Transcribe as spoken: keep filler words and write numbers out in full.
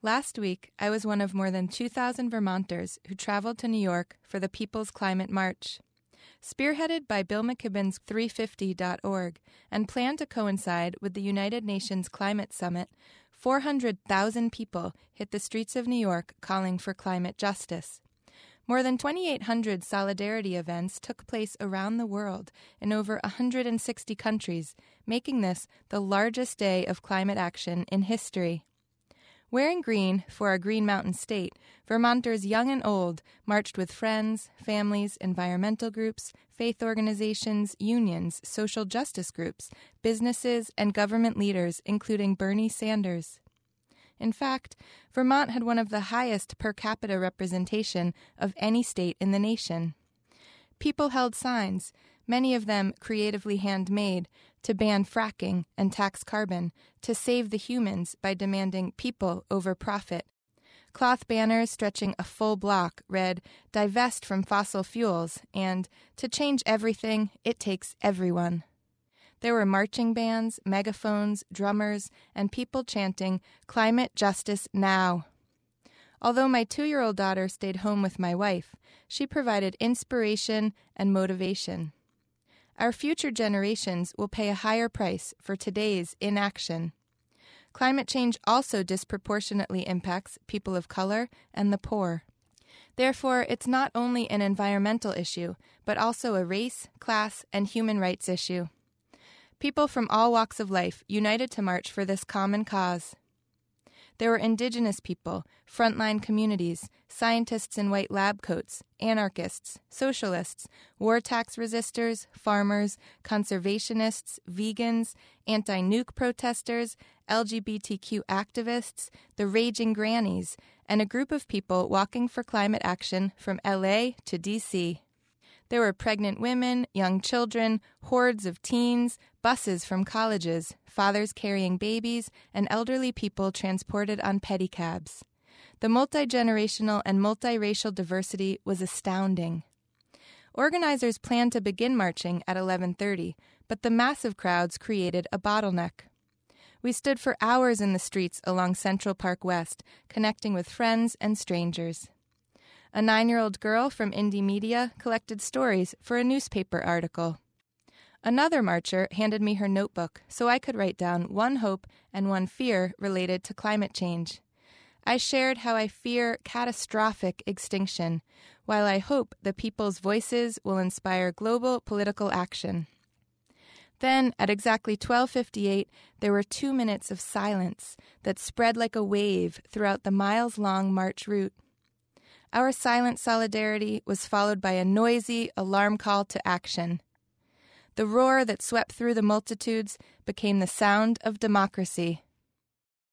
Last week, I was one of more than two thousand Vermonters who traveled to New York for the People's Climate March. Spearheaded by Bill McKibben's three fifty dot org and planned to coincide with the United Nations Climate Summit, four hundred thousand people hit the streets of New York calling for climate justice. More than twenty-eight hundred solidarity events took place around the world in over one hundred sixty countries, making this the largest day of climate action in history. Wearing green for our Green Mountain State, Vermonters young and old marched with friends, families, environmental groups, faith organizations, unions, social justice groups, businesses, and government leaders, including Bernie Sanders. In fact, Vermont had one of the highest per capita representation of any state in the nation. People held signs, many of them creatively handmade, to ban fracking and tax carbon, to save the humans by demanding people over profit. Cloth banners stretching a full block read, "Divest from fossil fuels," and "To change everything, it takes everyone." There were marching bands, megaphones, drummers, and people chanting, "Climate justice now." Although my two-year-old daughter stayed home with my wife, she provided inspiration and motivation. Our future generations will pay a higher price for today's inaction. Climate change also disproportionately impacts people of color and the poor. Therefore, it's not only an environmental issue, but also a race, class, and human rights issue. People from all walks of life united to march for this common cause. There were indigenous people, frontline communities, scientists in white lab coats, anarchists, socialists, war tax resistors, farmers, conservationists, vegans, anti-nuke protesters, L G B T Q activists, the raging grannies, and a group of people walking for climate action from L A to D C There were pregnant women, young children, hordes of teens, buses from colleges, fathers carrying babies, and elderly people transported on pedicabs. The multi-generational and multiracial diversity was astounding. Organizers planned to begin marching at eleven thirty, but the massive crowds created a bottleneck. We stood for hours in the streets along Central Park West, connecting with friends and strangers. A nine-year-old girl from Indie Media collected stories for a newspaper article. Another marcher handed me her notebook so I could write down one hope and one fear related to climate change. I shared how I fear catastrophic extinction, while I hope the people's voices will inspire global political action. Then, at exactly twelve fifty-eight, there were two minutes of silence that spread like a wave throughout the miles-long march route. Our silent solidarity was followed by a noisy alarm call to action. The roar that swept through the multitudes became the sound of democracy.